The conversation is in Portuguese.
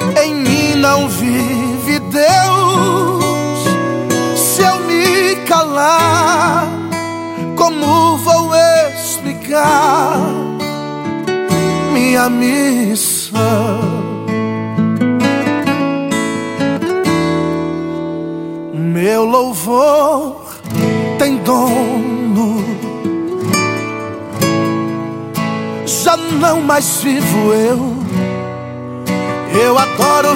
em mim não vive Deus. Se eu me calar, como vou explicar minha missão? Meu louvor tem dono, já não mais vivo eu adoro